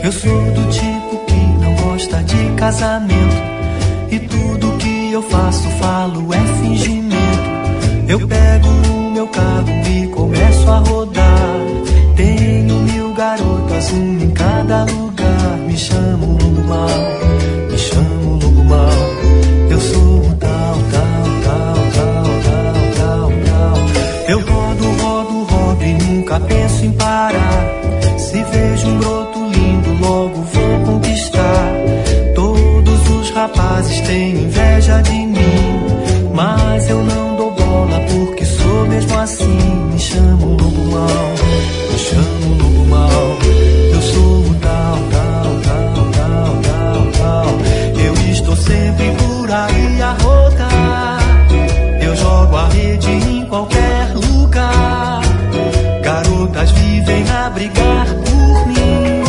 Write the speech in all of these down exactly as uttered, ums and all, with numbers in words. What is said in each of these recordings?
Eu sou do tipo que não gosta de casamento, e tudo que eu faço, falo é fingimento. Eu pego o meu carro e começo a rodar. Tenho mil garotas, uma em cada lugar. Me chamo Lobo Mau, me chamo Lobo Mau. Eu sou um tal, tal, tal, tal, tal, tal, tal. Eu rodo, rodo, rodo e nunca penso em parar. Se vejo um broto lindo, logo vou conquistar. Todos os rapazes têm inveja de mim, mas eu não dou bola porque sou mesmo assim. Me chamo Lobo Mau, me chamo Lobo Mau. Eu sou o tal, tal, tal, tal, tal, tal. Eu estou sempre por aí a rodar. Eu jogo a rede em qualquer lugar. Garotas vivem a brigar por mim,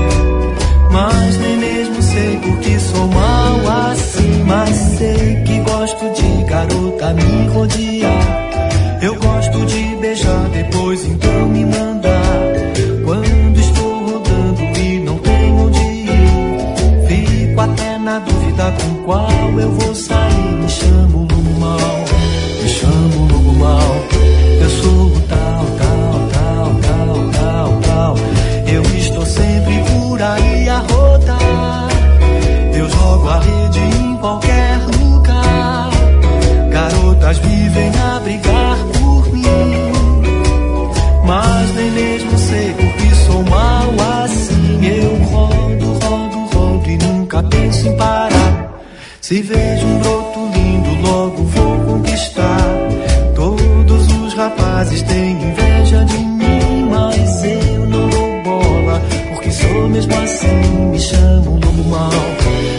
mas nem mesmo sei porque sou mal assim. Mas sei que gosto de garota me rodear. Eu gosto de beijar, depois então me mandar. Quando estou rodando e não tenho onde ir, fico até na dúvida com qual eu vou sair. Me chamo Lobo Mau, me chamo Lobo Mau. Eu sou o tal, tal, tal, tal, tal, tal. Eu estou sempre por aí a rodar. Eu jogo a rede em qualquer lugar. Garotas vivem a brigar por mim, mas nem mesmo sei porque sou mal assim. Eu rodo, rodo, rodo e nunca penso em parar. Se vejo um broto lindo, logo vou conquistar. Todos os rapazes têm inveja de mim, mas eu não dou bola porque sou mesmo assim. Me chamo Lobo Mau,